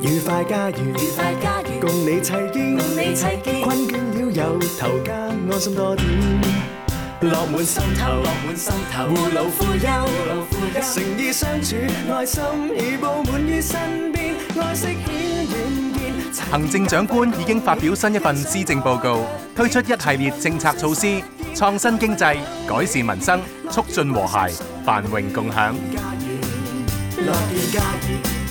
愉快家園，共你齊建，困倦了由頭家安心多點，樂滿心頭，護老扶幼，誠意相處，愛心已佈滿於身邊，愛惜顯遠見。 行政長官已經發表新一份施政報告，推出一系列政策措施，創新經濟，改善民生，促進和諧，繁榮共享。 樂見家園